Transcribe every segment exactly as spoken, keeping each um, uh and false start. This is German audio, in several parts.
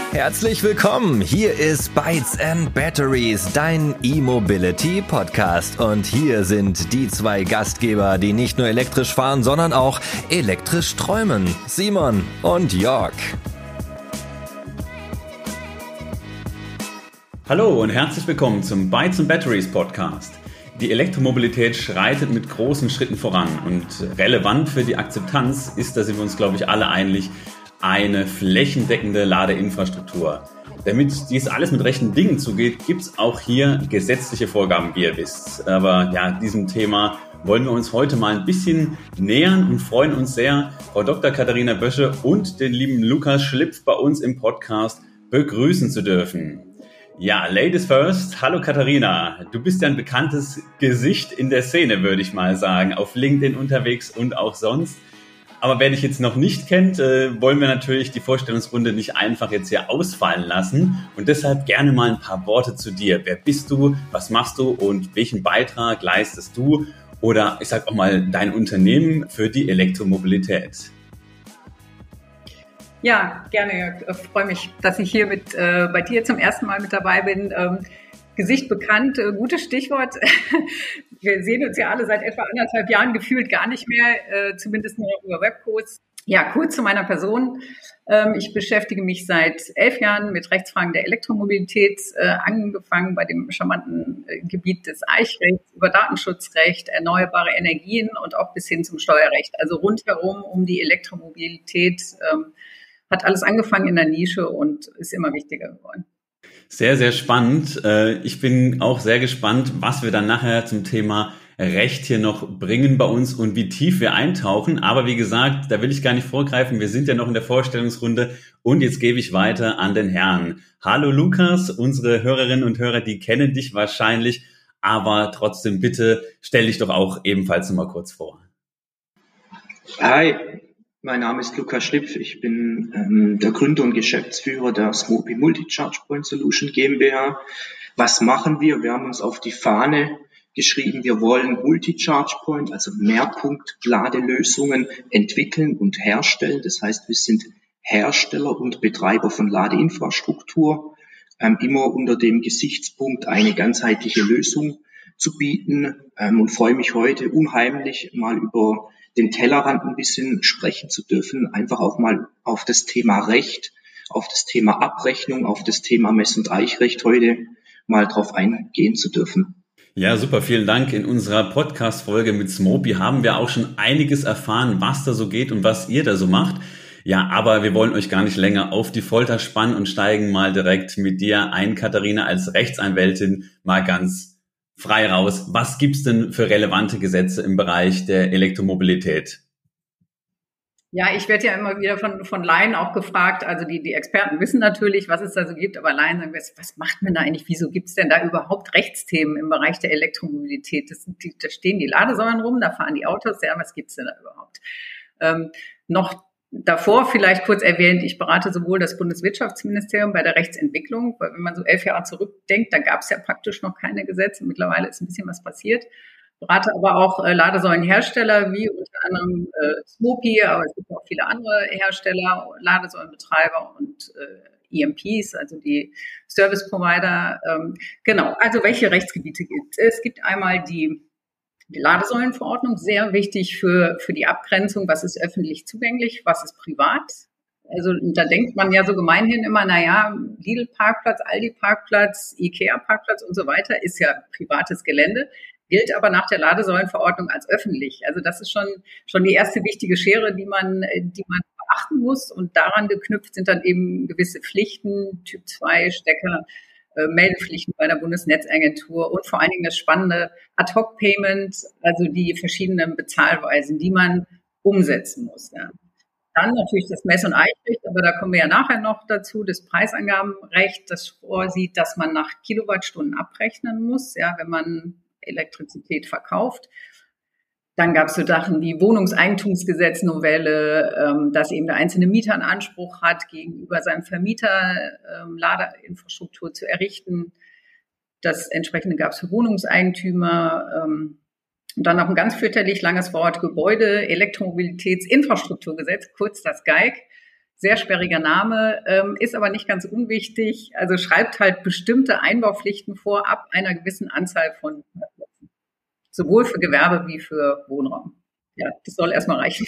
Herzlich willkommen, hier ist Bytes and Batteries, dein E-Mobility-Podcast. Und hier sind die zwei Gastgeber, die nicht nur elektrisch fahren, sondern auch elektrisch träumen. Simon und Jörg. Hallo und herzlich willkommen zum Bytes and Batteries Podcast. Die Elektromobilität schreitet mit großen Schritten voran und relevant für die Akzeptanz ist, da sind wir uns, glaube ich, alle einig, eine flächendeckende Ladeinfrastruktur. Damit dies alles mit rechten Dingen zugeht, gibt es auch hier gesetzliche Vorgaben, wie ihr wisst. Aber ja, diesem Thema wollen wir uns heute mal ein bisschen nähern und freuen uns sehr, Frau Doktor Katharina Bösche und den lieben Lukas Schlipf bei uns im Podcast begrüßen zu dürfen. Ja, Ladies first. Hallo Katharina. Du bist ja ein bekanntes Gesicht in der Szene, würde ich mal sagen, auf LinkedIn unterwegs und auch sonst. Aber wer dich jetzt noch nicht kennt, äh, wollen wir natürlich die Vorstellungsrunde nicht einfach jetzt hier ausfallen lassen. Und deshalb gerne mal ein paar Worte zu dir. Wer bist du, was machst du und welchen Beitrag leistest du? Oder ich sag auch mal dein Unternehmen für die Elektromobilität. Ja, gerne. Ich freue mich, dass ich hier mit äh, bei dir zum ersten Mal mit dabei bin. Ähm, Gesicht bekannt, äh, gutes Stichwort. Wir sehen uns ja alle seit etwa anderthalb Jahren gefühlt gar nicht mehr, äh, zumindest nur über Webcodes. Ja, kurz zu meiner Person. Ähm, ich beschäftige mich seit elf Jahren mit Rechtsfragen der Elektromobilität, äh, angefangen bei dem charmanten äh, Gebiet des Eichrechts, über Datenschutzrecht, erneuerbare Energien und auch bis hin zum Steuerrecht. Also rundherum um die Elektromobilität ähm, hat alles angefangen in der Nische und ist immer wichtiger geworden. Sehr, sehr spannend. Ich bin auch sehr gespannt, was wir dann nachher zum Thema Recht hier noch bringen bei uns und wie tief wir eintauchen. Aber wie gesagt, da will ich gar nicht vorgreifen. Wir sind ja noch in der Vorstellungsrunde und jetzt gebe ich weiter an den Herrn. Hallo Lukas, unsere Hörerinnen und Hörer, die kennen dich wahrscheinlich, aber trotzdem bitte stell dich doch auch ebenfalls noch mal kurz vor. Hi. Mein Name ist Lukas Schlipf, ich bin ähm, der Gründer und Geschäftsführer der Smopi Multi-Charge Point Solution GmbH. Was machen wir? Wir haben uns auf die Fahne geschrieben, wir wollen Multi-Charge Point, also Mehrpunkt-Ladelösungen entwickeln und herstellen. Das heißt, wir sind Hersteller und Betreiber von Ladeinfrastruktur, ähm, immer unter dem Gesichtspunkt, eine ganzheitliche Lösung zu bieten, ähm, und freue mich heute unheimlich mal über den Tellerrand ein bisschen sprechen zu dürfen, einfach auch mal auf das Thema Recht, auf das Thema Abrechnung, auf das Thema Mess- und Eichrecht heute mal drauf eingehen zu dürfen. Ja, super, vielen Dank. In unserer Podcast-Folge mit Smopi haben wir auch schon einiges erfahren, was da so geht und was ihr da so macht. Ja, aber wir wollen euch gar nicht länger auf die Folter spannen und steigen mal direkt mit dir ein, Katharina, als Rechtsanwältin mal ganz frei raus. Was gibt's denn für relevante Gesetze im Bereich der Elektromobilität? Ja, ich werde ja immer wieder von, von Laien auch gefragt, also die, die Experten wissen natürlich, was es da so gibt, aber Laien sagen, was, was macht man da eigentlich, wieso gibt's denn da überhaupt Rechtsthemen im Bereich der Elektromobilität? Das, die, da stehen die Ladesäulen rum, da fahren die Autos, ja, was gibt's denn da überhaupt? Ähm, noch davor vielleicht kurz erwähnt, ich berate sowohl das Bundeswirtschaftsministerium bei der Rechtsentwicklung, weil wenn man so elf Jahre zurückdenkt, da gab es ja praktisch noch keine Gesetze. Mittlerweile ist ein bisschen was passiert. Berate aber auch äh, Ladesäulenhersteller wie unter anderem äh, Smopi, aber es gibt auch viele andere Hersteller, Ladesäulenbetreiber und äh, E M Ps, also die Service Provider. Ähm, genau, also welche Rechtsgebiete gibt es? Es gibt einmal die Die Ladesäulenverordnung, sehr wichtig für, für die Abgrenzung, was ist öffentlich zugänglich, was ist privat. Also da denkt man ja so gemeinhin immer, naja, Lidl-Parkplatz, Aldi-Parkplatz, Ikea-Parkplatz und so weiter ist ja privates Gelände, gilt aber nach der Ladesäulenverordnung als öffentlich. Also das ist schon, schon die erste wichtige Schere, die man, die man beachten muss. Und daran geknüpft sind dann eben gewisse Pflichten, Typ zwei Stecker, Meldepflichten bei der Bundesnetzagentur und vor allen Dingen das spannende Ad-Hoc-Payment, also die verschiedenen Bezahlweisen, die man umsetzen muss. Ja. Dann natürlich das Mess- und Eichrecht, aber da kommen wir ja nachher noch dazu, das Preisangabenrecht, das vorsieht, dass man nach Kilowattstunden abrechnen muss, ja, wenn man Elektrizität verkauft. Dann gab es so Sachen wie Wohnungseigentumsgesetz-Novelle, ähm, dass eben der einzelne Mieter einen Anspruch hat, gegenüber seinem Vermieter ähm, Ladeinfrastruktur zu errichten. Das entsprechende gab es für Wohnungseigentümer. Ähm, und dann noch ein ganz fürchterlich langes Wort, Gebäude-Elektromobilitätsinfrastrukturgesetz, kurz das G E I G. Sehr sperriger Name, ähm, ist aber nicht ganz unwichtig. Also schreibt halt bestimmte Einbaupflichten vor ab einer gewissen Anzahl von Parkplätzen. Sowohl für Gewerbe wie für Wohnraum. Ja, das soll erstmal reichen.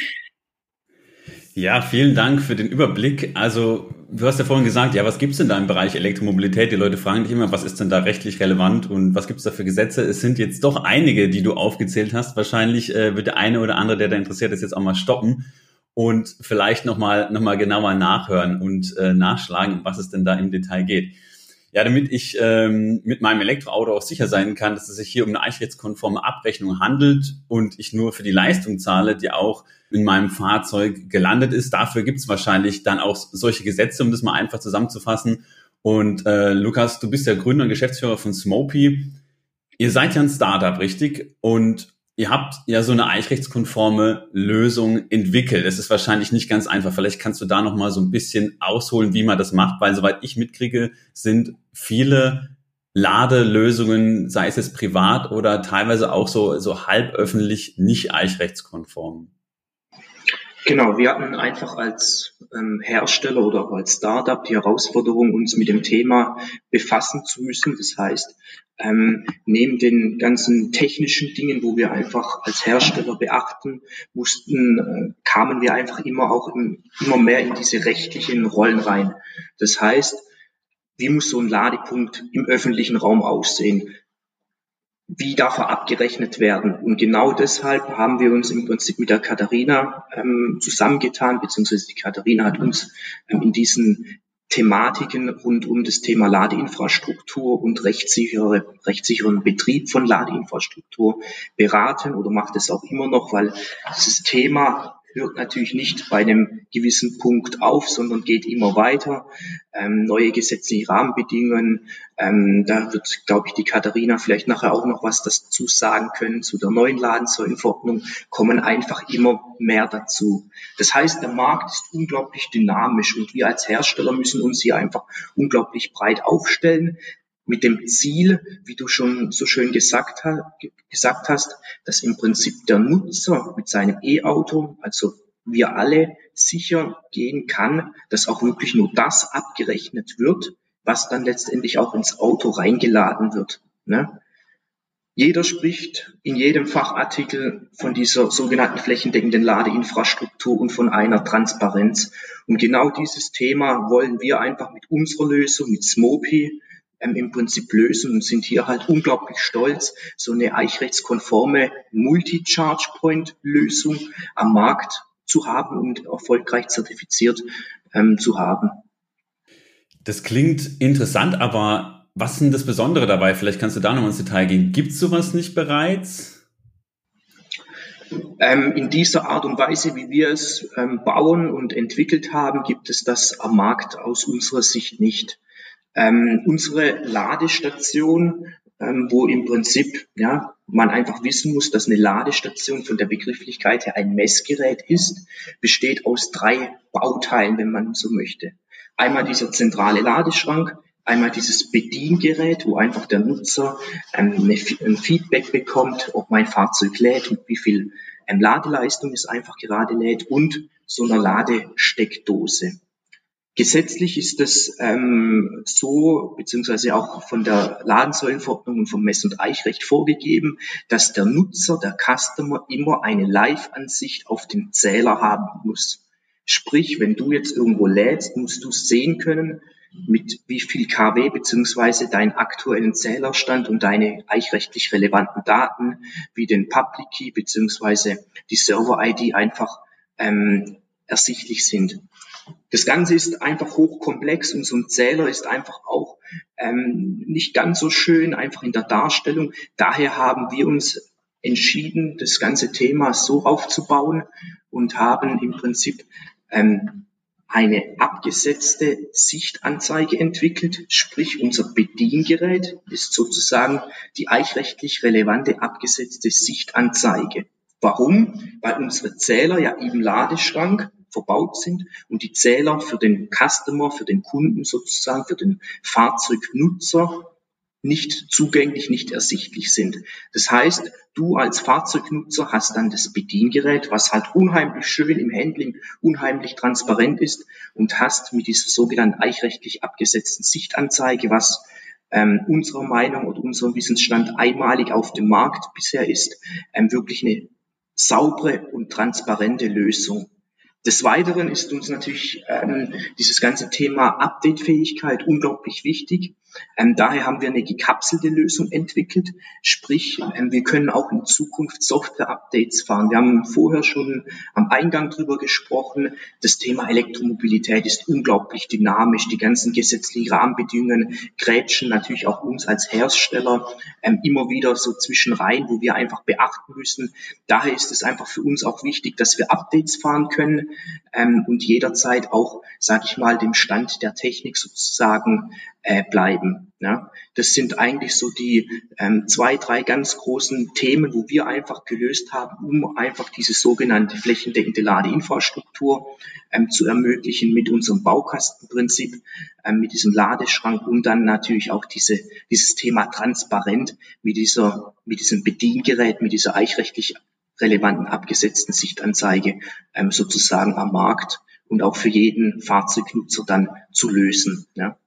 Ja, vielen Dank für den Überblick. Also du hast ja vorhin gesagt, ja, was gibt's denn da im Bereich Elektromobilität? Die Leute fragen dich immer, was ist denn da rechtlich relevant und was gibt's da für Gesetze? Es sind jetzt doch einige, die du aufgezählt hast. Wahrscheinlich äh, wird der eine oder andere, der da interessiert ist, jetzt auch mal stoppen und vielleicht nochmal noch mal genauer nachhören und äh, nachschlagen, was es denn da im Detail geht. Ja, damit ich ähm, mit meinem Elektroauto auch sicher sein kann, dass es sich hier um eine eichrechtskonforme Abrechnung handelt und ich nur für die Leistung zahle, die auch in meinem Fahrzeug gelandet ist. Dafür gibt es wahrscheinlich dann auch solche Gesetze, um das mal einfach zusammenzufassen. Und äh, Lukas, du bist ja Gründer und Geschäftsführer von Smopy. Ihr seid ja ein Startup, richtig? Und ihr habt ja so eine eichrechtskonforme Lösung entwickelt. Es ist wahrscheinlich nicht ganz einfach. Vielleicht kannst du da noch mal so ein bisschen ausholen, wie man das macht, weil soweit ich mitkriege, sind viele Ladelösungen, sei es jetzt privat oder teilweise auch so, so halb öffentlich, nicht eichrechtskonform. Genau, wir hatten einfach als ähm, Hersteller oder auch als Startup die Herausforderung, uns mit dem Thema befassen zu müssen. Das heißt, ähm, neben den ganzen technischen Dingen, wo wir einfach als Hersteller beachten mussten, äh, kamen wir einfach immer auch im, immer mehr in diese rechtlichen Rollen rein. Das heißt, wie muss so ein Ladepunkt im öffentlichen Raum aussehen? Wie darf er abgerechnet werden? Und genau deshalb haben wir uns im Prinzip mit der Katharina ähm, zusammengetan, beziehungsweise die Katharina hat uns ähm, in diesen Thematiken rund um das Thema Ladeinfrastruktur und rechtssichere, rechtssicheren Betrieb von Ladeinfrastruktur beraten oder macht es auch immer noch, weil dieses Thema hört natürlich nicht bei einem gewissen Punkt auf, sondern geht immer weiter. Ähm, neue gesetzliche Rahmenbedingungen, ähm, da wird, glaube ich, die Katharina vielleicht nachher auch noch was dazu sagen können, zu der neuen Ladensäulenverordnung, kommen einfach immer mehr dazu. Das heißt, der Markt ist unglaublich dynamisch und wir als Hersteller müssen uns hier einfach unglaublich breit aufstellen, mit dem Ziel, wie du schon so schön gesagt, ha- gesagt hast, dass im Prinzip der Nutzer mit seinem E-Auto, also wir alle, sicher gehen kann, dass auch wirklich nur das abgerechnet wird, was dann letztendlich auch ins Auto reingeladen wird. Ne? Jeder spricht in jedem Fachartikel von dieser sogenannten flächendeckenden Ladeinfrastruktur und von einer Transparenz. Und genau dieses Thema wollen wir einfach mit unserer Lösung, mit Smopy, ähm, im Prinzip lösen und sind hier halt unglaublich stolz, so eine eichrechtskonforme Multi-Charge-Point-Lösung am Markt zu haben und erfolgreich zertifiziert ähm, zu haben. Das klingt interessant, aber was ist denn das Besondere dabei? Vielleicht kannst du da nochmal ins Detail gehen. Gibt es sowas nicht bereits? Ähm, in dieser Art und Weise, wie wir es ähm, bauen und entwickelt haben, gibt es das am Markt aus unserer Sicht nicht. Ähm, unsere Ladestation, ähm, wo im Prinzip ja man einfach wissen muss, dass eine Ladestation von der Begrifflichkeit her ein Messgerät ist, besteht aus drei Bauteilen, wenn man so möchte. Einmal dieser zentrale Ladeschrank, einmal dieses Bediengerät, wo einfach der Nutzer ähm, eine, ein Feedback bekommt, ob mein Fahrzeug lädt und wie viel ähm, Ladeleistung es einfach gerade lädt, und so einer Ladesteckdose. Gesetzlich ist es ähm, so, beziehungsweise auch von der Ladensäulenverordnung und vom Mess- und Eichrecht vorgegeben, dass der Nutzer, der Customer, immer eine Live-Ansicht auf den Zähler haben muss. Sprich, wenn du jetzt irgendwo lädst, musst du sehen können, mit wie viel kW beziehungsweise deinen aktuellen Zählerstand und deine eichrechtlich relevanten Daten wie den Public Key beziehungsweise die Server-I D einfach ähm, ersichtlich sind. Das Ganze ist einfach hochkomplex und so ein Zähler ist einfach auch ähm, nicht ganz so schön, einfach in der Darstellung. Daher haben wir uns entschieden, das ganze Thema so aufzubauen und haben im Prinzip ähm, eine abgesetzte Sichtanzeige entwickelt, sprich unser Bediengerät ist sozusagen die eichrechtlich relevante abgesetzte Sichtanzeige. Warum? Weil unsere Zähler ja im Ladeschrank verbaut sind und die Zähler für den Customer, für den Kunden sozusagen, für den Fahrzeugnutzer nicht zugänglich, nicht ersichtlich sind. Das heißt, du als Fahrzeugnutzer hast dann das Bediengerät, was halt unheimlich schön im Handling, unheimlich transparent ist und hast mit dieser sogenannten eichrechtlich abgesetzten Sichtanzeige, was ähm, unserer Meinung oder unserem Wissensstand einmalig auf dem Markt bisher ist, ähm, wirklich eine saubere und transparente Lösung. Des Weiteren ist uns natürlich ähm, dieses ganze Thema Updatefähigkeit unglaublich wichtig. Ähm, daher haben wir eine gekapselte Lösung entwickelt, sprich ähm, wir können auch in Zukunft Software-Updates fahren. Wir haben vorher schon am Eingang drüber gesprochen, das Thema Elektromobilität ist unglaublich dynamisch, die ganzen gesetzlichen Rahmenbedingungen grätschen natürlich auch uns als Hersteller ähm, immer wieder so zwischen rein, wo wir einfach beachten müssen. Daher ist es einfach für uns auch wichtig, dass wir Updates fahren können ähm, und jederzeit auch, sage ich mal, dem Stand der Technik sozusagen äh, bleiben. Ja, das sind eigentlich so die ähm, zwei, drei ganz großen Themen, wo wir einfach gelöst haben, um einfach diese sogenannte flächendeckende Ladeinfrastruktur ähm, zu ermöglichen mit unserem Baukastenprinzip, ähm, mit diesem Ladeschrank und dann natürlich auch diese, dieses Thema transparent mit dieser, mit diesem Bediengerät, mit dieser eichrechtlich relevanten abgesetzten Sichtanzeige ähm, sozusagen am Markt und auch für jeden Fahrzeugnutzer dann zu lösen. Ja.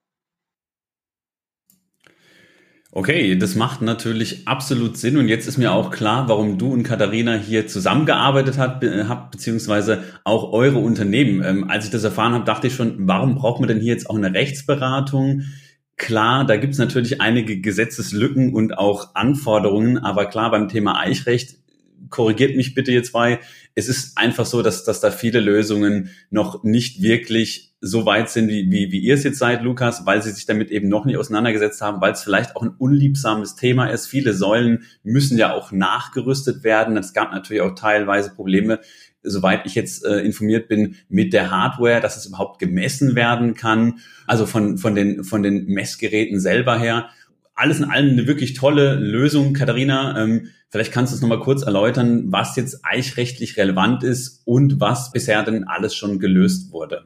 Okay, das macht natürlich absolut Sinn und jetzt ist mir auch klar, warum du und Katharina hier zusammengearbeitet habt, habt beziehungsweise auch eure Unternehmen. Ähm, als ich das erfahren habe, dachte ich schon, warum braucht man denn hier jetzt auch eine Rechtsberatung? Klar, da gibt es natürlich einige Gesetzeslücken und auch Anforderungen, aber klar, beim Thema Eichrecht, korrigiert mich bitte jetzt bei, es ist einfach so, dass, dass da viele Lösungen noch nicht wirklich so weit sind, wie, wie, wie ihr es jetzt seid, Lukas, weil sie sich damit eben noch nicht auseinandergesetzt haben, weil es vielleicht auch ein unliebsames Thema ist. Viele Säulen müssen ja auch nachgerüstet werden. Es gab natürlich auch teilweise Probleme, soweit ich jetzt äh, informiert bin, mit der Hardware, dass es überhaupt gemessen werden kann. Also von, von den, von den Messgeräten selber her. Alles in allem eine wirklich tolle Lösung. Katharina, ähm, vielleicht kannst du es nochmal kurz erläutern, was jetzt eichrechtlich relevant ist und was bisher denn alles schon gelöst wurde.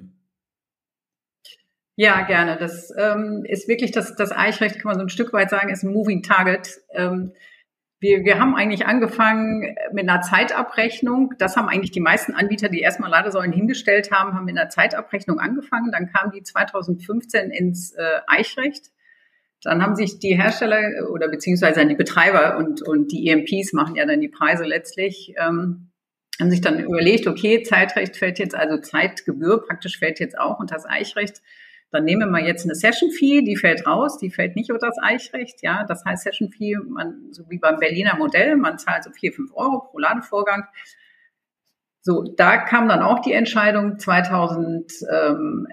Ja, gerne. Das ähm, ist wirklich, das, das Eichrecht, kann man so ein Stück weit sagen, ist ein Moving Target. Ähm, wir, wir haben eigentlich angefangen mit einer Zeitabrechnung. Das haben eigentlich die meisten Anbieter, die erstmal Ladesäulen hingestellt haben, haben mit einer Zeitabrechnung angefangen. Dann kam die zweitausendfünfzehn ins äh, Eichrecht. Dann haben sich die Hersteller oder beziehungsweise die Betreiber und, und die E M Ps machen ja dann die Preise letztlich, ähm, haben sich dann überlegt, okay, Zeitrecht fällt jetzt, also Zeitgebühr praktisch fällt jetzt auch unter das Eichrecht. Dann nehmen wir mal jetzt eine Session Fee, die fällt raus, die fällt nicht unter das Eichrecht, ja. Das heißt Session Fee, man, so wie beim Berliner Modell, man zahlt so vier, fünf Euro pro Ladevorgang. So, da kam dann auch die Entscheidung zweitausendachtzehn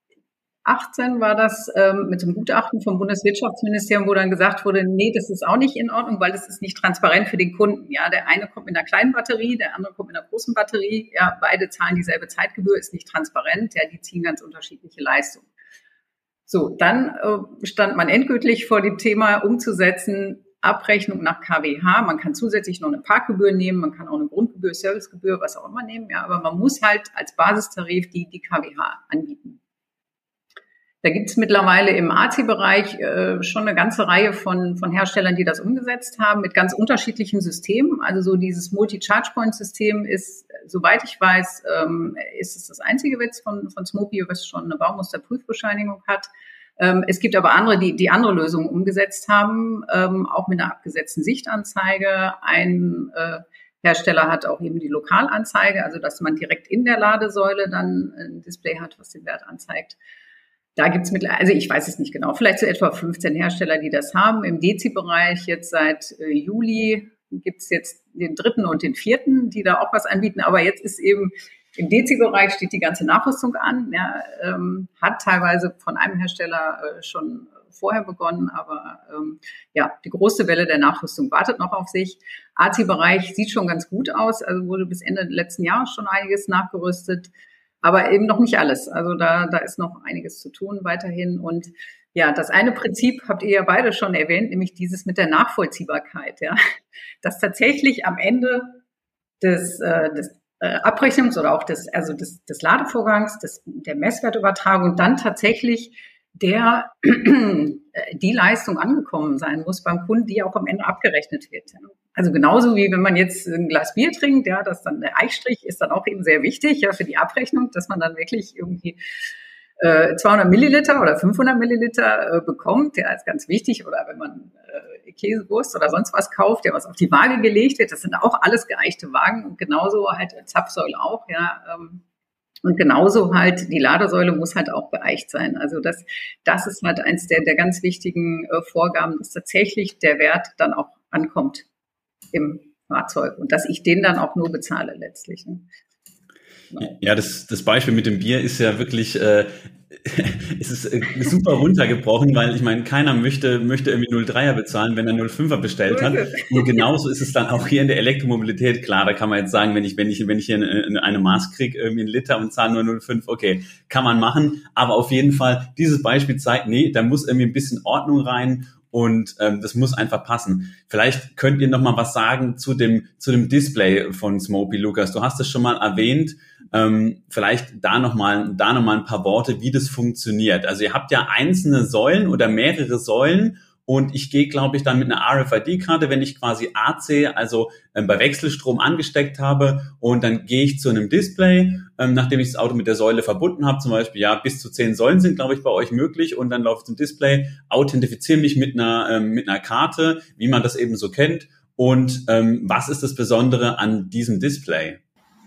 war das ähm, mit dem Gutachten vom Bundeswirtschaftsministerium, wo dann gesagt wurde, nee, das ist auch nicht in Ordnung, weil das ist nicht transparent für den Kunden. Ja, der eine kommt mit einer kleinen Batterie, der andere kommt mit einer großen Batterie. Ja, beide zahlen dieselbe Zeitgebühr, ist nicht transparent. Ja, die ziehen ganz unterschiedliche Leistungen. So, dann äh, stand man endgültig vor dem Thema umzusetzen, Abrechnung nach K W H. Man kann zusätzlich noch eine Parkgebühr nehmen, man kann auch eine Grundgebühr, Servicegebühr, was auch immer nehmen. Ja, aber man muss halt als Basistarif die, die K W H anbieten. Da gibt es mittlerweile im A C I-Bereich äh, schon eine ganze Reihe von, von Herstellern, die das umgesetzt haben, mit ganz unterschiedlichen Systemen. Also so dieses Multi-Charge-Point-System ist, soweit ich weiß, ähm, ist es das einzige Witz von, von Smopy, was schon eine Baumusterprüfbescheinigung hat. Ähm, es gibt aber andere, die, die andere Lösungen umgesetzt haben, ähm, auch mit einer abgesetzten Sichtanzeige. Ein äh, Hersteller hat auch eben die Lokalanzeige, also dass man direkt in der Ladesäule dann ein Display hat, was den Wert anzeigt. Da gibt's mittlerweile, also ich weiß es nicht genau, vielleicht so etwa fünfzehn Hersteller, die das haben. Im Dezi-Bereich jetzt seit äh, Juli gibt's jetzt den dritten und den vierten, die da auch was anbieten. Aber jetzt ist eben im Dezi-Bereich steht die ganze Nachrüstung an. Ja, ähm, hat teilweise von einem Hersteller äh, schon vorher begonnen, aber ähm, ja, die große Welle der Nachrüstung wartet noch auf sich. A C I-Bereich sieht schon ganz gut aus, also wurde bis Ende letzten Jahres schon einiges nachgerüstet. Aber eben noch nicht alles. Also da, da ist noch einiges zu tun weiterhin. Und ja, das eine Prinzip habt ihr ja beide schon erwähnt, nämlich dieses mit der Nachvollziehbarkeit, ja. Dass tatsächlich am Ende des, äh, des äh, Abrechnungs- oder auch des, also des, des Ladevorgangs, des, der Messwertübertragung dann tatsächlich der die Leistung angekommen sein muss beim Kunden, die auch am Ende abgerechnet wird. Also genauso wie wenn man jetzt ein Glas Bier trinkt, ja, das dann der Eichstrich ist dann auch eben sehr wichtig, ja, für die Abrechnung, dass man dann wirklich irgendwie äh, zweihundert Milliliter oder fünfhundert Milliliter äh, bekommt, ja, ist ganz wichtig. Oder wenn man äh, Käsewurst oder sonst was kauft, ja, was auf die Waage gelegt wird, das sind auch alles geeichte Wagen und genauso halt Zapfsäule auch, ja. Ähm, Und genauso halt, die Ladesäule muss halt auch geeicht sein. Also das, das ist halt eins der, der ganz wichtigen äh, Vorgaben, dass tatsächlich der Wert dann auch ankommt im Fahrzeug und dass ich den dann auch nur bezahle letztlich. Ne? Genau. Ja, das, das Beispiel mit dem Bier ist ja wirklich, äh, es ist äh, super runtergebrochen, weil ich meine, keiner möchte, möchte irgendwie null Komma dreier bezahlen, wenn er null Komma fünfer bestellt hat. Und genauso ist es dann auch hier in der Elektromobilität. Klar, da kann man jetzt sagen, wenn ich, wenn ich, wenn ich hier eine, eine Maß kriege, irgendwie einen Liter und zahle nur null Komma fünf, okay, kann man machen. Aber auf jeden Fall, dieses Beispiel zeigt, nee, da muss irgendwie ein bisschen Ordnung rein. Und ähm, das muss einfach passen. Vielleicht könnt ihr noch mal was sagen zu dem zu dem Display von Smopy, Lukas. Du hast es schon mal erwähnt. Ähm, vielleicht da noch mal da noch mal ein paar Worte, wie das funktioniert. Also ihr habt ja einzelne Säulen oder mehrere Säulen. Und ich gehe, glaube ich, dann mit einer R F I D-Karte, wenn ich quasi A C, also ähm, bei Wechselstrom angesteckt habe, und dann gehe ich zu einem Display, ähm, nachdem ich das Auto mit der Säule verbunden habe, zum Beispiel, ja, bis zu zehn Säulen sind, glaube ich, bei euch möglich, und dann laufe ich zum Display, authentifiziere mich mit einer ähm, mit einer Karte, wie man das eben so kennt. Und ähm, was ist das Besondere an diesem Display?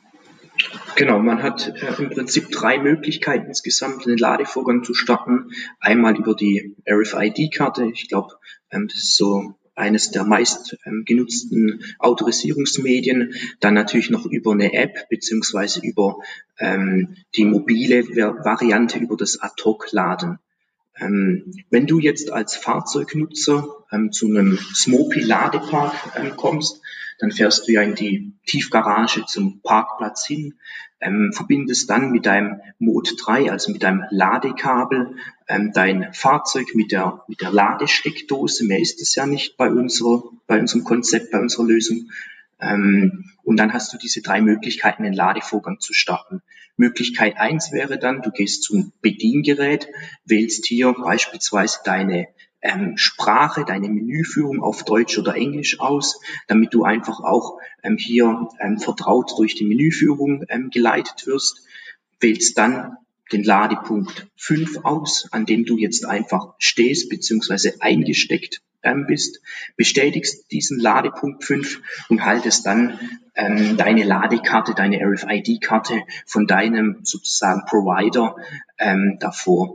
Genau, man hat äh, im Prinzip drei Möglichkeiten insgesamt, den Ladevorgang zu starten. Einmal über die R F I D-Karte. Ich glaube, ähm, das ist so eines der meist ähm, genutzten Autorisierungsmedien. Dann natürlich noch über eine App beziehungsweise über ähm, die mobile Variante, über das Ad-Hoc-Laden. Ähm, wenn du jetzt als Fahrzeugnutzer ähm, zu einem Smopy-Ladepark ähm, kommst, dann fährst du ja in die Tiefgarage zum Parkplatz hin, ähm, verbindest dann mit deinem Mod drei, also mit deinem Ladekabel, ähm, dein Fahrzeug mit der, mit der Ladesteckdose. Mehr ist es ja nicht bei unserer, bei unserem Konzept, bei unserer Lösung. Ähm, und dann hast du diese drei Möglichkeiten, den Ladevorgang zu starten. Möglichkeit eins wäre dann, du gehst zum Bediengerät, wählst hier beispielsweise deine ähm, Sprache, deine Menüführung auf Deutsch oder Englisch aus, damit du einfach auch ähm, hier ähm, vertraut durch die Menüführung ähm, geleitet wirst. Wählst dann den Ladepunkt fünf aus, an dem du jetzt einfach stehst bzw. eingesteckt ähm, bist, bestätigst diesen Ladepunkt fünf und haltest dann ähm, deine Ladekarte, deine R F I D-Karte von deinem sozusagen Provider ähm, davor.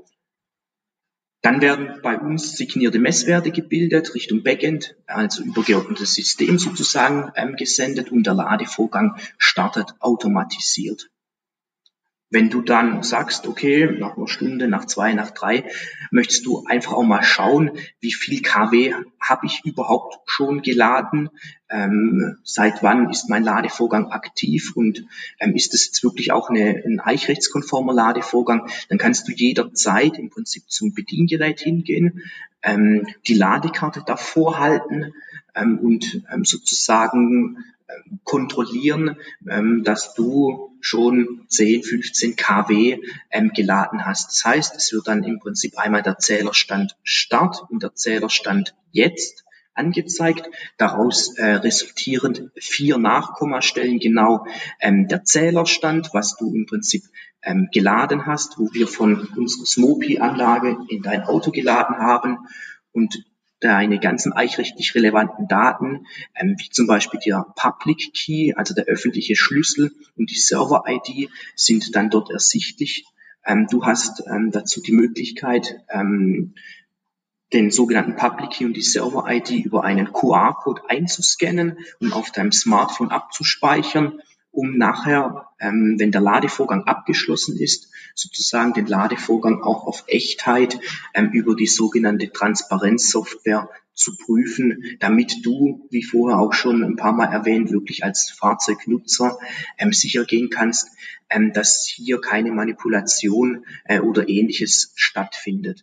Dann werden bei uns signierte Messwerte gebildet, Richtung Backend, also übergeordnetes System sozusagen ähm, gesendet, und der Ladevorgang startet automatisiert. Wenn du dann sagst, okay, nach einer Stunde, nach zwei, nach drei, möchtest du einfach auch mal schauen, wie viel Kilowatt habe ich überhaupt schon geladen, ähm, seit wann ist mein Ladevorgang aktiv und ähm, ist das jetzt wirklich auch eine, ein eichrechtskonformer Ladevorgang, dann kannst du jederzeit im Prinzip zum Bediengerät hingehen, ähm, die Ladekarte davor halten ähm, und ähm, sozusagen kontrollieren, ähm, dass du schon zehn, fünfzehn Kilowatt ähm, geladen hast. Das heißt, es wird dann im Prinzip einmal der Zählerstand Start und der Zählerstand Jetzt angezeigt. Daraus äh, resultierend vier Nachkommastellen genau ähm, der Zählerstand, was du im Prinzip ähm, geladen hast, wo wir von unserer Smopy-Anlage in dein Auto geladen haben, und deine ganzen eichrechtlich relevanten Daten, ähm, wie zum Beispiel der Public Key, also der öffentliche Schlüssel, und die Server I D sind dann dort ersichtlich. Ähm, du hast ähm, dazu die Möglichkeit, ähm, den sogenannten Public Key und die Server I D über einen Q R-Code einzuscannen und auf deinem Smartphone abzuspeichern, um nachher, ähm, wenn der Ladevorgang abgeschlossen ist, sozusagen den Ladevorgang auch auf Echtheit ähm, über die sogenannte Transparenzsoftware zu prüfen, damit du, wie vorher auch schon ein paar Mal erwähnt, wirklich als Fahrzeugnutzer ähm, sicher gehen kannst, ähm, dass hier keine Manipulation äh, oder Ähnliches stattfindet.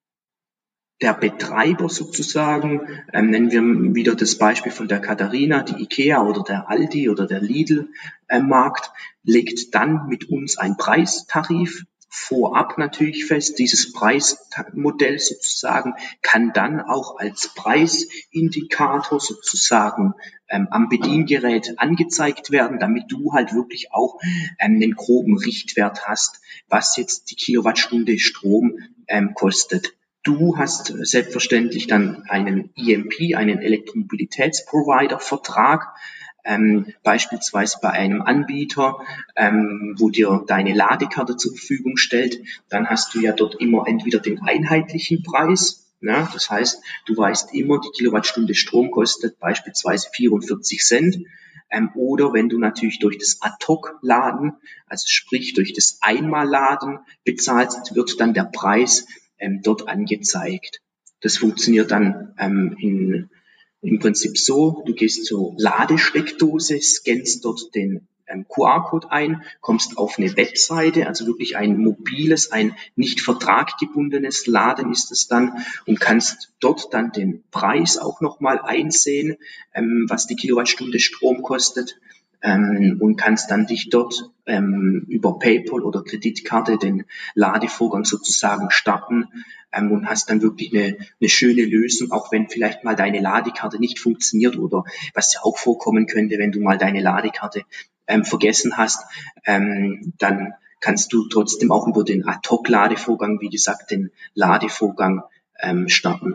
Der Betreiber sozusagen, ähm, nennen wir wieder das Beispiel von der Katharina, die IKEA oder der Aldi oder der Lidl äh, Markt, legt dann mit uns einen Preistarif vorab natürlich fest. Dieses Preismodell sozusagen kann dann auch als Preisindikator sozusagen ähm, am Bediengerät angezeigt werden, damit du halt wirklich auch ähm, den groben Richtwert hast, was jetzt die Kilowattstunde Strom ähm, kostet. Du hast selbstverständlich dann einen E M P, einen Elektromobilitätsprovider-Vertrag, ähm, beispielsweise bei einem Anbieter, ähm, wo dir deine Ladekarte zur Verfügung stellt. Dann hast du ja dort immer entweder den einheitlichen Preis, ne? Das heißt, du weißt immer, die Kilowattstunde Strom kostet beispielsweise vierundvierzig Cent. Ähm, oder wenn du natürlich durch das Ad-Hoc-Laden, also sprich durch das Einmalladen bezahlst, wird dann der Preis ähm, dort angezeigt. Das funktioniert dann ähm, in, im Prinzip so, du gehst zur Ladesteckdose, scannst dort den ähm, Q R-Code ein, kommst auf eine Webseite, also wirklich ein mobiles, ein nicht vertraggebundenes Laden ist es dann, und kannst dort dann den Preis auch nochmal einsehen, ähm, was die Kilowattstunde Strom kostet. Ähm, und kannst dann dich dort ähm, über PayPal oder Kreditkarte den Ladevorgang sozusagen starten ähm, und hast dann wirklich eine, eine schöne Lösung, auch wenn vielleicht mal deine Ladekarte nicht funktioniert oder was ja auch vorkommen könnte, wenn du mal deine Ladekarte ähm, vergessen hast, ähm, dann kannst du trotzdem auch über den Ad-Hoc-Ladevorgang, wie gesagt, den Ladevorgang ähm, starten.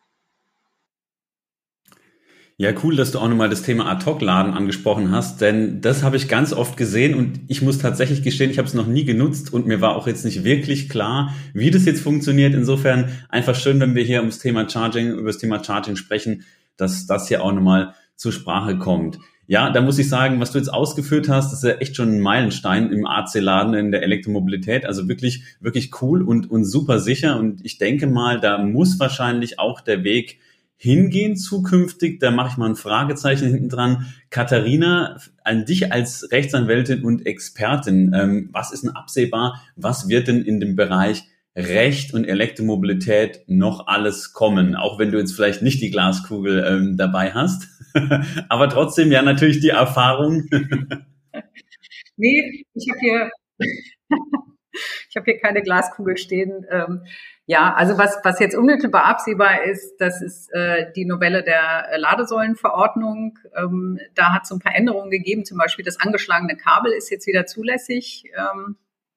Ja, cool, dass du auch nochmal das Thema Ad-Hoc-Laden angesprochen hast, denn das habe ich ganz oft gesehen und ich muss tatsächlich gestehen, ich habe es noch nie genutzt und mir war auch jetzt nicht wirklich klar, wie das jetzt funktioniert. Insofern einfach schön, wenn wir hier ums Thema Charging, über das Thema Charging sprechen, dass das hier auch nochmal zur Sprache kommt. Ja, da muss ich sagen, was du jetzt ausgeführt hast, das ist ja echt schon ein Meilenstein im A C-Laden in der Elektromobilität. Also wirklich, wirklich cool und, und super sicher. Und ich denke mal, da muss wahrscheinlich auch der Weg hingehen zukünftig. Da mache ich mal ein Fragezeichen hinten dran. Katharina, an dich als Rechtsanwältin und Expertin, ähm, was ist denn absehbar? Was wird denn in dem Bereich Recht und Elektromobilität noch alles kommen? Auch wenn du jetzt vielleicht nicht die Glaskugel ähm, dabei hast. Aber trotzdem ja natürlich die Erfahrung. Nee, ich habe hier, ich habe hier keine Glaskugel stehen. Ähm, ja, also was, was jetzt unmittelbar absehbar ist, das ist äh, die Novelle der äh, Ladesäulenverordnung. Ähm, da hat es so ein paar Änderungen gegeben, zum Beispiel das angeschlagene Kabel ist jetzt wieder zulässig. Ähm,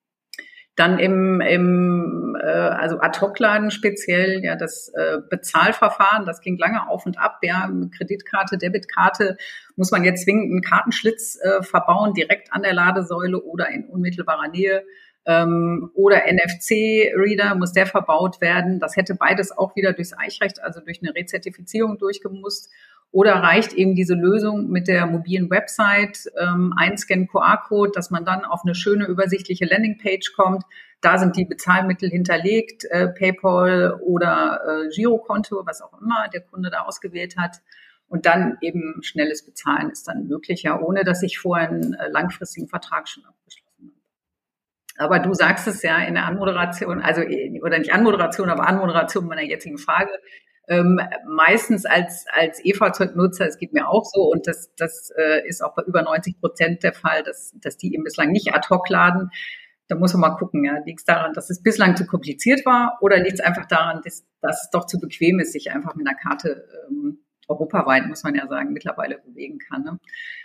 Dann im, im äh, also Ad-Hoc-Laden speziell, ja, das äh, Bezahlverfahren, das ging lange auf und ab, ja, Kreditkarte, Debitkarte, muss man jetzt zwingend einen Kartenschlitz äh, verbauen, direkt an der Ladesäule oder in unmittelbarer Nähe. Ähm, oder N F C-Reader, muss der verbaut werden. Das hätte beides auch wieder durchs Eichrecht, also durch eine Rezertifizierung durchgemusst. Oder reicht eben diese Lösung mit der mobilen Website, ähm, einscannen Q R-Code, dass man dann auf eine schöne, übersichtliche Landingpage kommt. Da sind die Bezahlmittel hinterlegt, äh, PayPal oder äh, Girokonto, was auch immer der Kunde da ausgewählt hat. Und dann eben schnelles Bezahlen ist dann möglich, ja, ohne dass ich vorher einen äh, langfristigen Vertrag schon abgeschlossen habe. Aber du sagst es ja in der Anmoderation, also oder nicht Anmoderation, aber Anmoderation meiner jetzigen Frage, ähm, meistens als als E-Fahrzeugnutzer, es geht mir auch so und das das äh, ist auch bei über neunzig Prozent der Fall, dass dass die eben bislang nicht ad hoc laden. Da muss man mal gucken, ja, liegt es daran, dass es bislang zu kompliziert war oder liegt es einfach daran, dass, dass es doch zu bequem ist, sich einfach mit einer Karte ähm, europaweit, muss man ja sagen, mittlerweile bewegen kann. Ne?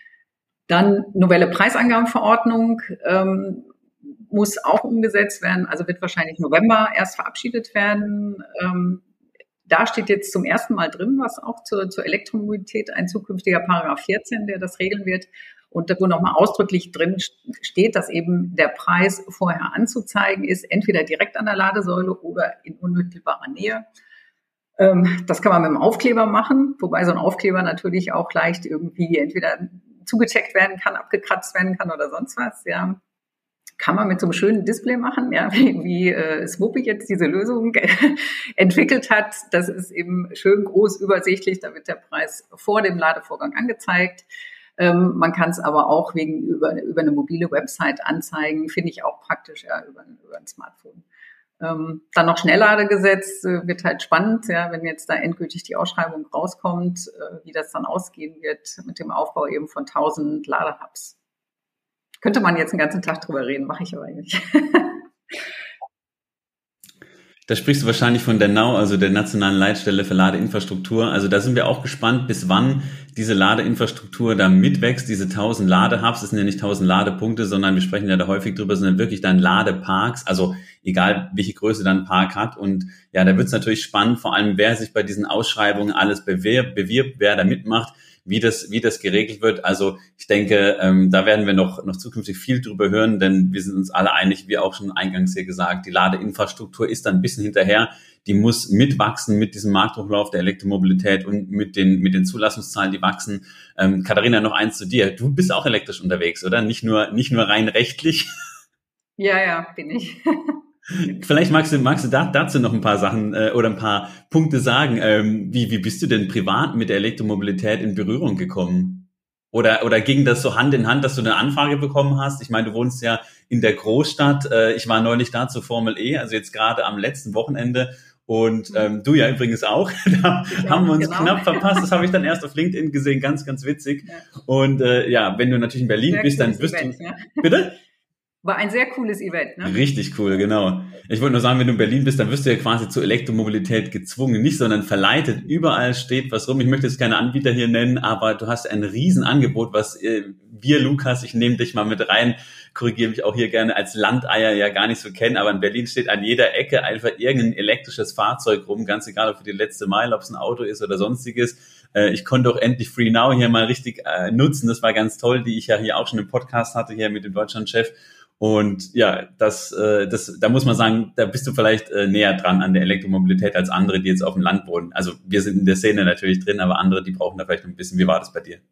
Dann Novelle Preisangabenverordnung. Ähm, muss auch umgesetzt werden, also wird wahrscheinlich November erst verabschiedet werden. Ähm, da steht jetzt zum ersten Mal drin, was auch zur, zur Elektromobilität, ein zukünftiger Paragraph vierzehn, der das regeln wird. Und wo nochmal ausdrücklich drin steht, dass eben der Preis vorher anzuzeigen ist, entweder direkt an der Ladesäule oder in unmittelbarer Nähe. Ähm, das kann man mit dem Aufkleber machen, wobei so ein Aufkleber natürlich auch leicht irgendwie entweder zugecheckt werden kann, abgekratzt werden kann oder sonst was, ja. Kann man mit so einem schönen Display machen, ja, wie, wie äh, Swoopy jetzt diese Lösung entwickelt hat. Das ist eben schön groß, übersichtlich, da wird der Preis vor dem Ladevorgang angezeigt. Ähm, man kann es aber auch wegen über, über eine mobile Website anzeigen, finde ich auch praktisch, ja, über, über ein Smartphone. Ähm, dann noch Schnellladegesetz, äh, wird halt spannend, ja, wenn jetzt da endgültig die Ausschreibung rauskommt, äh, wie das dann ausgehen wird mit dem Aufbau eben von tausend Ladehubs. Könnte man jetzt einen ganzen Tag drüber reden, mache ich aber nicht. Da sprichst du wahrscheinlich von der N A U, also der Nationalen Leitstelle für Ladeinfrastruktur. Also da sind wir auch gespannt, bis wann diese Ladeinfrastruktur da mitwächst. Diese tausend Ladehubs, das sind ja nicht tausend Ladepunkte, sondern wir sprechen ja da häufig drüber, sondern wirklich dann Ladeparks, also egal welche Größe dann ein Park hat. Und ja, da wird es natürlich spannend, vor allem wer sich bei diesen Ausschreibungen alles bewirbt, bewirbt, wer da mitmacht, wie das, wie das geregelt wird. Also ich denke, ähm, da werden wir noch, noch zukünftig viel drüber hören, denn wir sind uns alle einig, wie auch schon eingangs hier gesagt, die Ladeinfrastruktur ist dann ein bisschen hinterher. Die muss mitwachsen mit diesem Markthochlauf der Elektromobilität und mit den, mit den Zulassungszahlen, die wachsen. Ähm, Katharina, noch eins zu dir. Du bist auch elektrisch unterwegs, oder? Nicht nur, nicht nur rein rechtlich. Ja, ja, bin ich. Vielleicht magst du, magst du da, dazu noch ein paar Sachen äh, oder ein paar Punkte sagen. Ähm, wie, wie bist du denn privat mit der Elektromobilität in Berührung gekommen? Oder, oder ging das so Hand in Hand, dass du eine Anfrage bekommen hast? Ich meine, du wohnst ja in der Großstadt. Äh, ich war neulich da zur Formel E, also jetzt gerade am letzten Wochenende. Und ähm, du ja übrigens auch. Da ja, haben wir uns genau. knapp verpasst. Das habe ich dann erst auf LinkedIn gesehen. Ganz, ganz witzig. Ja. Und äh, ja, wenn du natürlich in Berlin Sehr bist, dann wirst Event, du... Ja. Bitte? War ein sehr cooles Event, ne? Richtig cool, genau. Ich wollte nur sagen, wenn du in Berlin bist, dann wirst du ja quasi zur Elektromobilität gezwungen, nicht, sondern verleitet. Überall steht was rum. Ich möchte jetzt keine Anbieter hier nennen, aber du hast ein Riesenangebot, was äh, wir, Lukas, ich nehme dich mal mit rein, korrigiere mich auch hier gerne, als Landeier ja gar nicht so kennen, aber in Berlin steht an jeder Ecke einfach irgendein elektrisches Fahrzeug rum, ganz egal, ob für die letzte Meile, ob es ein Auto ist oder sonstiges. Äh, ich konnte auch endlich Free Now hier mal richtig äh, nutzen. Das war ganz toll, die ich ja hier auch schon im Podcast hatte, hier mit dem Deutschlandchef. Und ja, das, äh, das, da muss man sagen, da bist du vielleicht äh, näher dran an der Elektromobilität als andere, die jetzt auf dem Land wohnen. Also wir sind in der Szene natürlich drin, aber andere, die brauchen da vielleicht noch ein bisschen. Wie war das bei dir?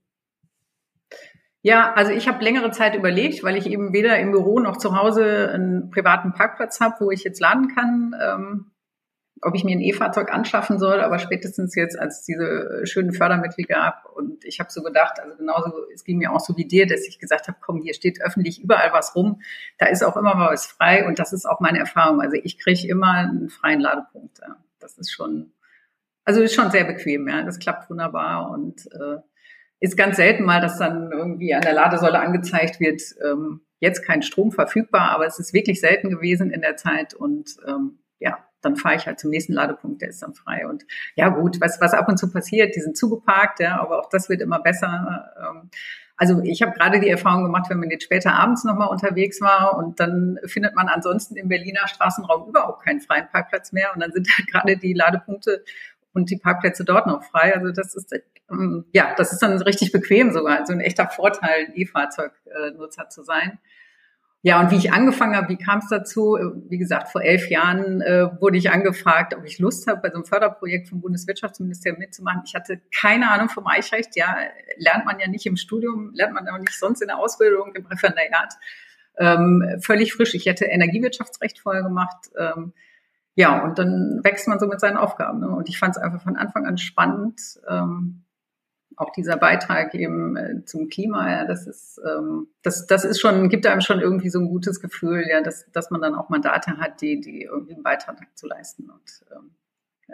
Ja, also ich habe längere Zeit überlegt, weil ich eben weder im Büro noch zu Hause einen privaten Parkplatz habe, wo ich jetzt laden kann, ähm, ob ich mir ein E-Fahrzeug anschaffen soll, aber spätestens jetzt, als es diese schönen Fördermittel gab und ich habe so gedacht, also genauso, es ging mir auch so wie dir, dass ich gesagt habe, komm, hier steht öffentlich überall was rum, da ist auch immer mal was frei und das ist auch meine Erfahrung. Also ich kriege immer einen freien Ladepunkt. Ja. Das ist schon, also ist schon sehr bequem, ja, das klappt wunderbar und äh, ist ganz selten mal, dass dann irgendwie an der Ladesäule angezeigt wird, ähm, jetzt kein Strom verfügbar, aber es ist wirklich selten gewesen in der Zeit und ähm, ja, dann fahre ich halt zum nächsten Ladepunkt, der ist dann frei. Und ja gut, was, was ab und zu passiert, die sind zugeparkt, ja, aber auch das wird immer besser. Also ich habe gerade die Erfahrung gemacht, wenn man jetzt später abends nochmal unterwegs war und dann findet man ansonsten im Berliner Straßenraum überhaupt keinen freien Parkplatz mehr und dann sind halt gerade die Ladepunkte und die Parkplätze dort noch frei. Also das ist, ja, das ist dann richtig bequem sogar. Also ein echter Vorteil, ein E-Fahrzeugnutzer zu sein. Ja, und wie ich angefangen habe, wie kam es dazu? Wie gesagt, vor elf Jahren äh, wurde ich angefragt, ob ich Lust habe, bei so einem Förderprojekt vom Bundeswirtschaftsministerium mitzumachen. Ich hatte keine Ahnung vom Eichrecht. Ja, lernt man ja nicht im Studium, lernt man auch nicht sonst in der Ausbildung, im Referendariat. Ähm, völlig frisch. Ich hätte Energiewirtschaftsrecht vorher gemacht. Ähm, ja, und dann wächst man so mit seinen Aufgaben. Ne? Und ich fand es einfach von Anfang an spannend. Ähm, Auch dieser Beitrag eben äh, zum Klima, ja, das ist, ähm, das, das ist schon, gibt einem schon irgendwie so ein gutes Gefühl, ja, dass, dass man dann auch Mandate hat, die, die irgendwie einen Beitrag zu leisten. Und ähm, ja.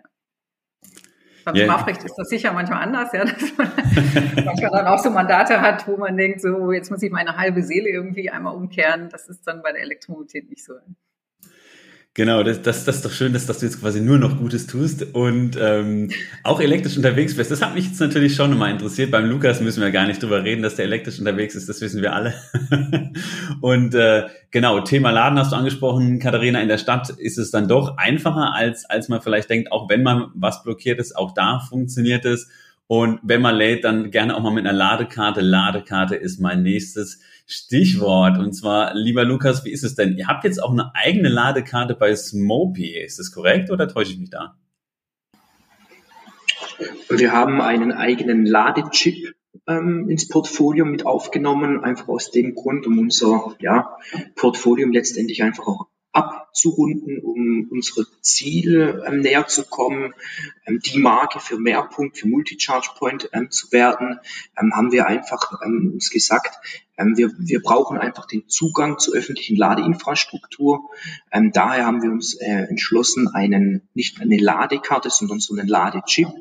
Beim yeah. Strafrecht ist das sicher manchmal anders, ja, dass man manchmal dann auch so Mandate hat, wo man denkt, so jetzt muss ich meine halbe Seele irgendwie einmal umkehren. Das ist dann bei der Elektromobilität nicht so. Genau, das, das, das ist doch schön, dass, dass du jetzt quasi nur noch Gutes tust und ähm, auch elektrisch unterwegs bist. Das hat mich jetzt natürlich schon nochmal interessiert. Beim Lukas müssen wir gar nicht drüber reden, dass der elektrisch unterwegs ist, das wissen wir alle. Und äh, genau, Thema Laden hast du angesprochen, Katharina. In der Stadt ist es dann doch einfacher, als als man vielleicht denkt, auch wenn man was blockiert ist, auch da funktioniert es. Und wenn man lädt, dann gerne auch mal mit einer Ladekarte. Ladekarte ist mein nächstes Stichwort. Und zwar, lieber Lukas, wie ist es denn? Ihr habt jetzt auch eine eigene Ladekarte bei Smopy. Ist das korrekt oder täusche ich mich da? Wir haben einen eigenen Ladechip ähm, ins Portfolio mit aufgenommen, einfach aus dem Grund, um unser ja, Portfolio letztendlich einfach auch abzurunden, um unsere Ziele ähm, näher zu kommen, ähm, die Marke für Mehrpunkt, für Multi-Charge-Point ähm, zu werden, ähm, haben wir einfach ähm, uns gesagt, ähm, wir, wir brauchen einfach den Zugang zur öffentlichen Ladeinfrastruktur. Ähm, daher haben wir uns äh, entschlossen, einen nicht eine Ladekarte, sondern so einen Ladechip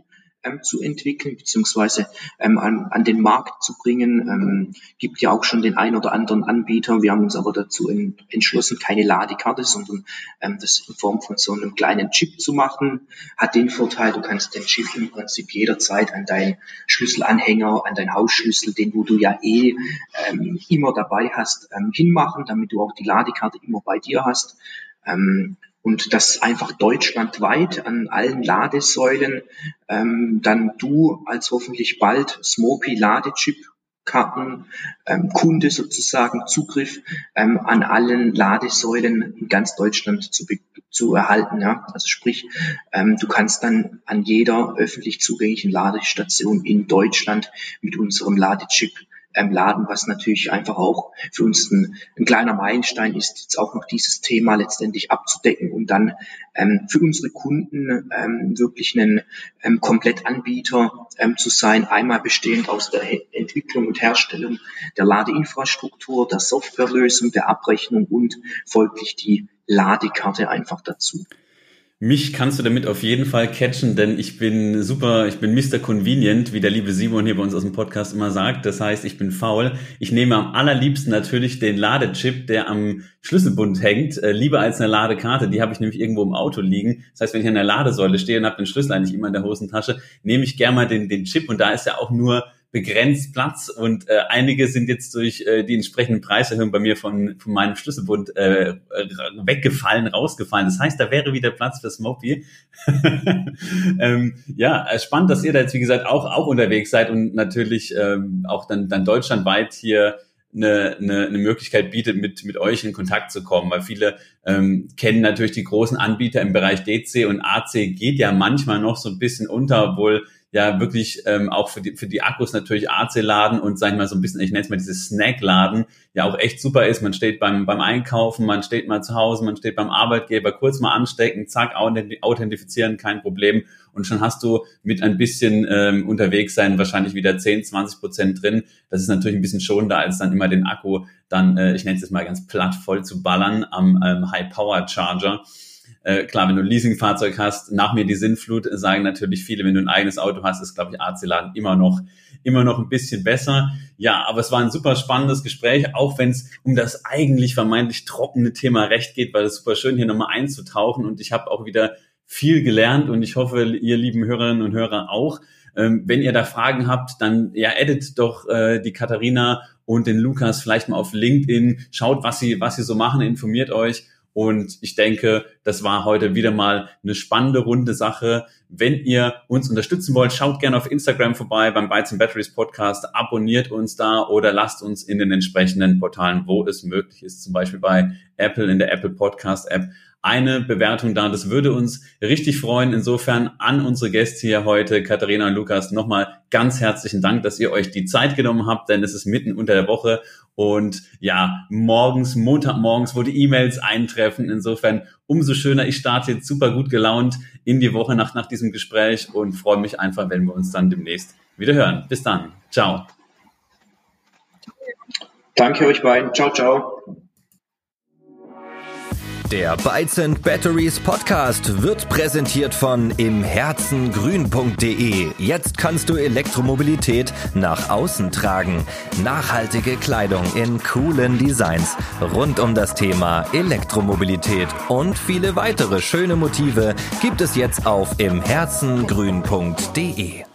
ähm, zu entwickeln, beziehungsweise ähm, an, an den Markt zu bringen. Ähm, gibt ja auch schon den ein oder anderen Anbieter. Wir haben uns aber dazu en, entschlossen, keine Ladekarte, sondern ähm, das in Form von so einem kleinen Chip zu machen. Hat den Vorteil, du kannst den Chip im Prinzip jederzeit an deinen Schlüsselanhänger, an deinen Hausschlüssel, den wo du ja eh ähm, immer dabei hast, ähm, hinmachen, damit du auch die Ladekarte immer bei dir hast. Ähm, und das einfach deutschlandweit an allen Ladesäulen, ähm, dann du als hoffentlich bald Smopy Ladechip Karten, ähm, Kunde sozusagen Zugriff ähm, an allen Ladesäulen in ganz Deutschland zu, zu erhalten. Ja? Also sprich, ähm, du kannst dann an jeder öffentlich zugänglichen Ladestation in Deutschland mit unserem Ladechip ähm, laden, was natürlich einfach auch für uns ein, ein kleiner Meilenstein ist, jetzt auch noch dieses Thema letztendlich abzudecken und dann ähm, für unsere Kunden ähm, wirklich einen ähm, Komplettanbieter ähm, zu sein, einmal bestehend aus der He- Entwicklung und Herstellung der Ladeinfrastruktur, der Softwarelösung, der Abrechnung und folglich die Ladekarte einfach dazu. Mich kannst du damit auf jeden Fall catchen, denn ich bin super, ich bin Mister Convenient, wie der liebe Simon hier bei uns aus dem Podcast immer sagt. Das heißt, ich bin faul. Ich nehme am allerliebsten natürlich den Ladechip, der am Schlüsselbund hängt, äh, lieber als eine Ladekarte. Die habe ich nämlich irgendwo im Auto liegen. Das heißt, wenn ich an der Ladesäule stehe und habe den Schlüssel eigentlich immer in der Hosentasche, nehme ich gerne mal den, den Chip und da ist ja auch nur begrenzt Platz und äh, einige sind jetzt durch äh, die entsprechenden Preiserhöhungen bei mir von, von meinem Schlüsselbund äh, weggefallen, rausgefallen. Das heißt, da wäre wieder Platz für Smopy. ähm, ja, spannend, dass ihr da jetzt, wie gesagt, auch auch unterwegs seid und natürlich ähm, auch dann, dann deutschlandweit hier eine, eine, eine Möglichkeit bietet, mit mit euch in Kontakt zu kommen, weil viele ähm, kennen natürlich die großen Anbieter im Bereich D C und A C geht ja manchmal noch so ein bisschen unter, obwohl ja wirklich ähm, auch für die für die Akkus natürlich A C-Laden und sag ich mal so ein bisschen, ich nenne es mal dieses Snack-Laden, ja auch echt super ist. Man steht beim beim Einkaufen, man steht mal zu Hause, man steht beim Arbeitgeber, kurz mal anstecken, zack, authentifizieren, kein Problem. Und schon hast du mit ein bisschen ähm, unterwegs sein wahrscheinlich wieder zehn, zwanzig Prozent drin. Das ist natürlich ein bisschen schonender, als dann immer den Akku dann, äh, ich nenne es jetzt mal ganz platt, voll zu ballern am ähm, High-Power-Charger. Äh, klar, wenn du ein Leasingfahrzeug hast, nach mir die Sinnflut, sagen natürlich viele, wenn du ein eigenes Auto hast, ist, glaube ich, A C-Laden immer noch immer noch ein bisschen besser. Ja, aber es war ein super spannendes Gespräch, auch wenn es um das eigentlich vermeintlich trockene Thema Recht geht, weil es super schön hier nochmal einzutauchen und ich habe auch wieder viel gelernt und ich hoffe, ihr lieben Hörerinnen und Hörer auch. Ähm, wenn ihr da Fragen habt, dann ja, addet doch äh, die Katharina und den Lukas vielleicht mal auf LinkedIn, schaut, was sie was sie so machen, informiert euch. Und ich denke, das war heute wieder mal eine spannende, runde Sache. Wenn ihr uns unterstützen wollt, schaut gerne auf Instagram vorbei beim Bytes and Batteries Podcast, abonniert uns da oder lasst uns in den entsprechenden Portalen, wo es möglich ist, zum Beispiel bei Apple in der Apple Podcast App, eine Bewertung da. Das würde uns richtig freuen. Insofern an unsere Gäste hier heute, Katharina und Lukas, nochmal ganz herzlichen Dank, dass ihr euch die Zeit genommen habt, denn es ist mitten unter der Woche und ja, morgens, Montagmorgens, wo die E-Mails eintreffen. Insofern umso schöner. Ich starte jetzt super gut gelaunt in die Woche nach, nach diesem Gespräch und freue mich einfach, wenn wir uns dann demnächst wieder hören. Bis dann. Ciao. Danke euch beiden. Ciao, ciao. Der Bytes and Batteries Podcast wird präsentiert von im Herzen grün punkt de. Jetzt kannst du Elektromobilität nach außen tragen. Nachhaltige Kleidung in coolen Designs rund um das Thema Elektromobilität und viele weitere schöne Motive gibt es jetzt auf im Herzen grün punkt de.